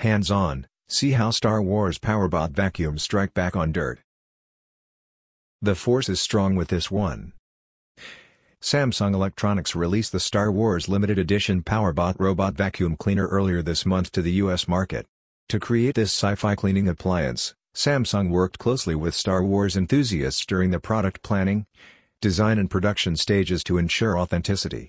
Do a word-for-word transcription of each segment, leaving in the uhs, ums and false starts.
Hands-on, see how Star Wars PowerBot vacuums strike back on dirt. The force is strong with this one. Samsung Electronics released the Star Wars Limited Edition PowerBot robot vacuum cleaner earlier this month to the U S market. To create this sci-fi cleaning appliance, Samsung worked closely with Star Wars enthusiasts during the product planning, design and production stages to ensure authenticity.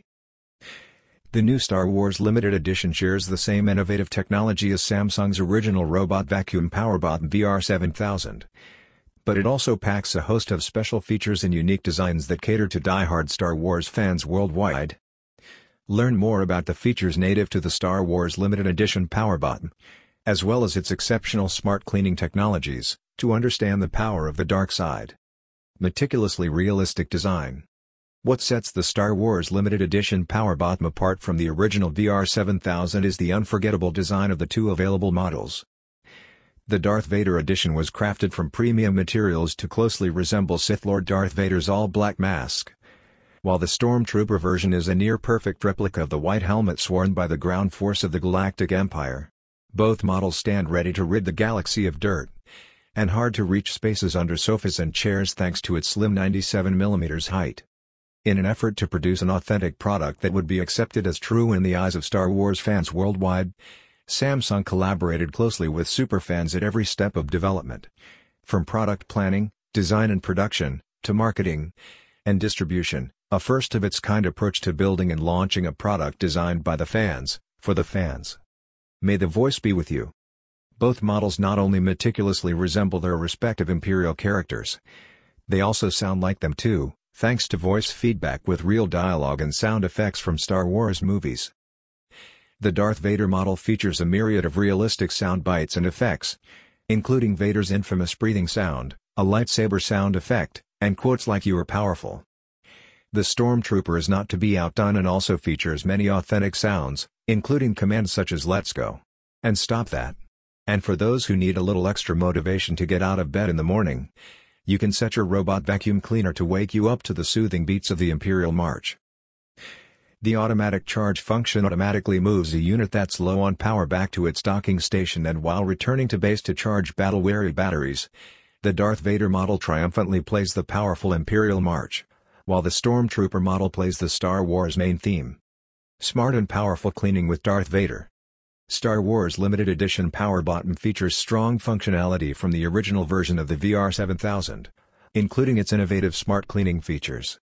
The new Star Wars Limited Edition shares the same innovative technology as Samsung's original robot vacuum PowerBot V R seven thousand. But it also packs a host of special features and unique designs that cater to die-hard Star Wars fans worldwide. Learn more about the features native to the Star Wars Limited Edition PowerBot, as well as its exceptional smart cleaning technologies, to understand the power of the dark side. Meticulously realistic design. What sets the Star Wars Limited Edition PowerBot apart from the original V R seven thousand is the unforgettable design of the two available models. The Darth Vader edition was crafted from premium materials to closely resemble Sith Lord Darth Vader's all-black mask, while the Stormtrooper version is a near-perfect replica of the white helmet worn by the ground force of the Galactic Empire. Both models stand ready to rid the galaxy of dirt and hard-to-reach spaces under sofas and chairs thanks to its slim ninety-seven millimeter height. In an effort to produce an authentic product that would be accepted as true in the eyes of Star Wars fans worldwide, Samsung collaborated closely with superfans at every step of development. From product planning, design and production, to marketing and distribution, a first-of-its-kind approach to building and launching a product designed by the fans, for the fans. May the voice be with you. Both models not only meticulously resemble their respective Imperial characters, they also sound like them too, thanks to voice feedback with real dialogue and sound effects from Star Wars movies. The Darth Vader model features a myriad of realistic sound bites and effects, including Vader's infamous breathing sound, a lightsaber sound effect, and quotes like "You are powerful." The Stormtrooper is not to be outdone and also features many authentic sounds, including commands such as "Let's go" and "Stop that." And for those who need a little extra motivation to get out of bed in the morning, you can set your robot vacuum cleaner to wake you up to the soothing beats of the Imperial March. The automatic charge function automatically moves a unit that's low on power back to its docking station, and while returning to base to charge battle-weary batteries, the Darth Vader model triumphantly plays the powerful Imperial March, while the Stormtrooper model plays the Star Wars main theme. Smart and powerful cleaning with Darth Vader. Star Wars Limited Edition PowerBot features strong functionality from the original version of the V R seven thousand, including its innovative smart cleaning features.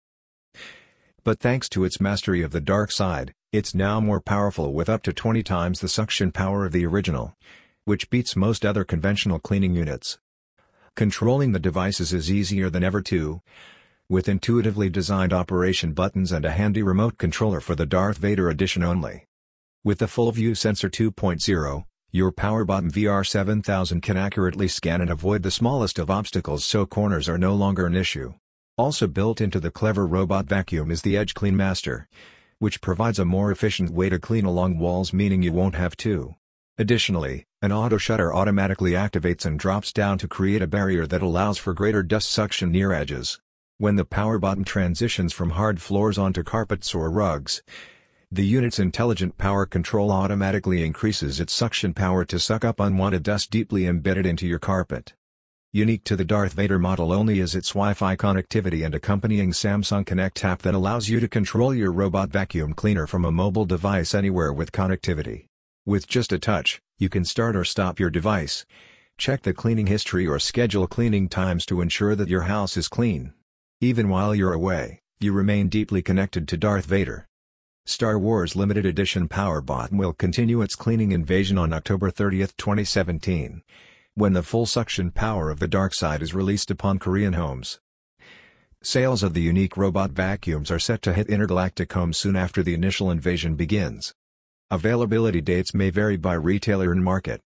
But thanks to its mastery of the dark side, it's now more powerful with up to twenty times the suction power of the original, which beats most other conventional cleaning units. Controlling the devices is easier than ever too, with intuitively designed operation buttons and a handy remote controller for the Darth Vader edition only. With the Full View Sensor two point oh, your PowerBot V R seven thousand can accurately scan and avoid the smallest of obstacles, so corners are no longer an issue. Also built into the clever robot vacuum is the Edge Clean Master, which provides a more efficient way to clean along walls, meaning you won't have to. Additionally, an auto shutter automatically activates and drops down to create a barrier that allows for greater dust suction near edges. When the PowerBot transitions from hard floors onto carpets or rugs, the unit's intelligent power control automatically increases its suction power to suck up unwanted dust deeply embedded into your carpet. Unique to the Darth Vader model only is its Wi-Fi connectivity and accompanying Samsung Connect app that allows you to control your robot vacuum cleaner from a mobile device anywhere with connectivity. With just a touch, you can start or stop your device, check the cleaning history or schedule cleaning times to ensure that your house is clean. Even while you're away, you remain deeply connected to Darth Vader. Star Wars Limited Edition PowerBot will continue its cleaning invasion on October thirtieth, twenty seventeen, when the full suction power of the dark side is released upon Korean homes. Sales of the unique robot vacuums are set to hit intergalactic homes soon after the initial invasion begins. Availability dates may vary by retailer and market.